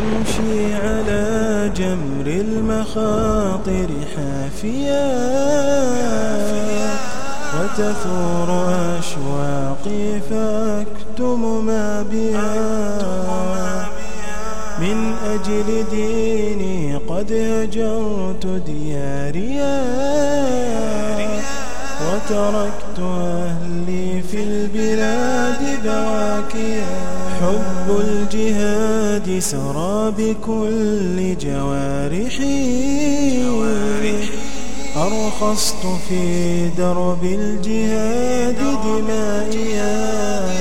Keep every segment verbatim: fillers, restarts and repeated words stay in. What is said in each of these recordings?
أمشي على جمر المخاطر حافيا وتثور أشواقي فأكتم ما بها من أجل ديني قد هجرت دياريا وتركت أهلي في البلاد بواكيا حب الجهاد سرى بكل جوارحي أرخصت في درب الجهاد دمائيا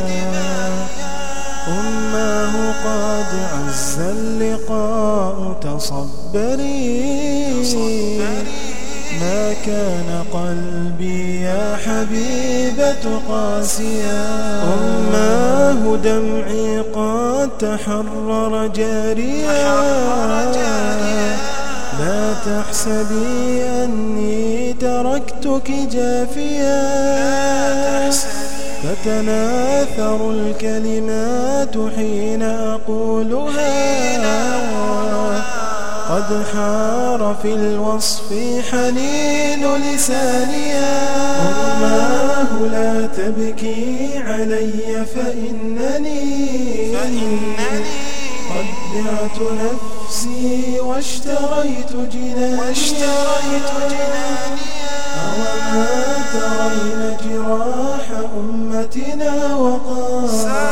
أماه قد عز اللقاء تصبري ما كان قلبي يا حبيبة قاسيا أماه دمعي قد تحرر جاريا لا تحسبي أني تركتك جافيا فتناثر الكلمات حين أقولها قد حار في الوصف حنين لسانيا أماه لا تبكي علي فإنني قد بعت نفسي واشتريت جنانيا أوما ترين جراح أمتنا وقال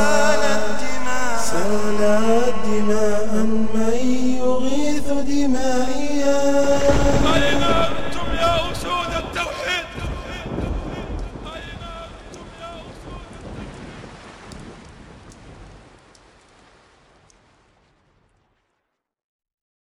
سالت دماء من يغيث دمائيا.